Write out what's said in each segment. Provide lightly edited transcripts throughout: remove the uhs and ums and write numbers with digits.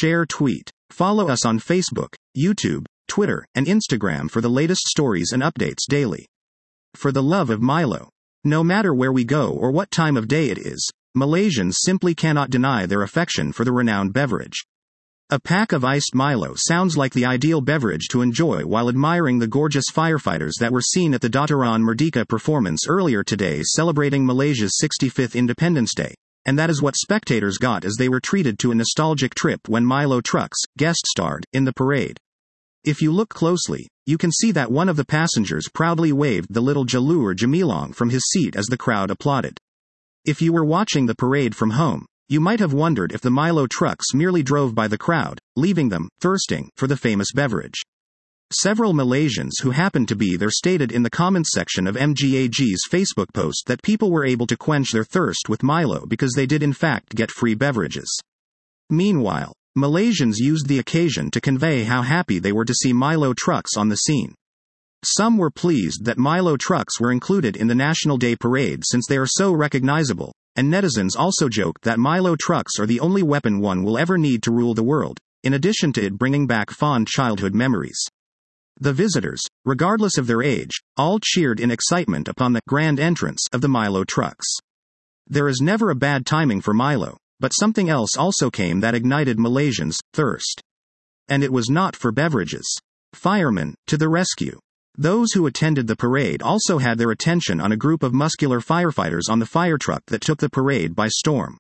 Share tweet. Follow us on Facebook, YouTube, Twitter, and Instagram for the latest stories and updates daily. For the love of Milo. No matter where we go or what time of day it is, Malaysians simply cannot deny their affection for the renowned beverage. A pack of iced Milo sounds like the ideal beverage to enjoy while admiring the gorgeous firefighters that were seen at the Dataran Merdeka performance earlier today celebrating Malaysia's 65th Independence Day. And that is what spectators got as they were treated to a nostalgic trip when Milo Trucks guest-starred in the parade. If you look closely, you can see that one of the passengers proudly waved the little Jalur Jamilong from his seat as the crowd applauded. If you were watching the parade from home, you might have wondered if the Milo Trucks merely drove by the crowd, leaving them thirsting for the famous beverage. Several Malaysians who happened to be there stated in the comments section of MGAG's Facebook post that people were able to quench their thirst with Milo because they did in fact get free beverages. Meanwhile, Malaysians used the occasion to convey how happy they were to see Milo Trucks on the scene. Some were pleased that Milo Trucks were included in the National Day Parade since they are so recognizable, and netizens also joked that Milo Trucks are the only weapon one will ever need to rule the world, in addition to it bringing back fond childhood memories. The visitors, regardless of their age, all cheered in excitement upon the grand entrance of the Milo Trucks. There is never a bad timing for Milo, but something else also came that ignited Malaysians' thirst. And it was not for beverages. Firemen, to the rescue. Those who attended the parade also had their attention on a group of muscular firefighters on the fire truck that took the parade by storm.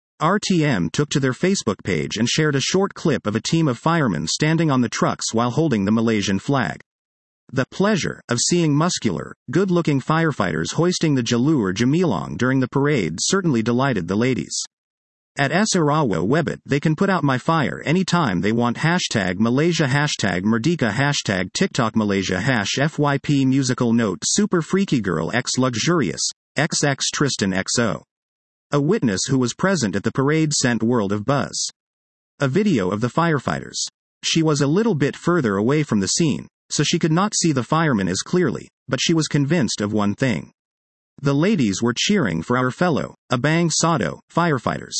RTM took to their Facebook page and shared a short clip of a team of firemen standing on the trucks while holding the Malaysian flag. The pleasure of seeing muscular, good-looking firefighters hoisting the Jalur Jamilong during the parade certainly delighted the ladies. At Sarawak Webit they can put out my fire anytime they want #Malaysia #Merdeka #TikTok Malaysia #FYP musical note super freaky girl x luxurious, XX Tristan XO. A witness who was present at the parade sent World of Buzz a video of the firefighters. She was a little bit further away from the scene, so she could not see the firemen as clearly, but she was convinced of one thing. The ladies were cheering for our fellow, Abang Sado, firefighters.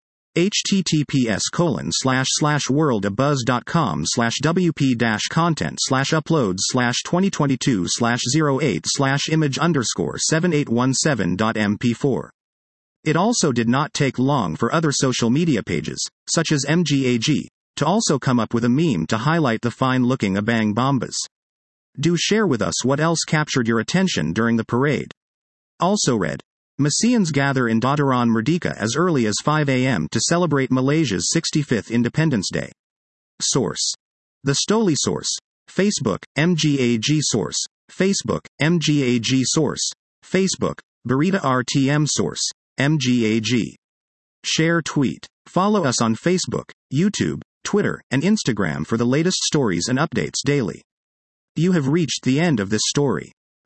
https://worldofbuzz.com/wp-content/uploads/2022/08/image_7817.mp4. It also did not take long for other social media pages, such as MGAG, to also come up with a meme to highlight the fine-looking Abang Bombas. Do share with us what else captured your attention during the parade. Also read. Malaysians gather in Dataran Merdeka as early as 5 a.m. to celebrate Malaysia's 65th Independence Day. Source. The Stoli Source. Facebook, MGAG Source. Facebook, MGAG Source. Facebook, Berita RTM Source. MGAG. Share tweet. Follow us on Facebook, YouTube, Twitter, and Instagram for the latest stories and updates daily. You have reached the end of this story.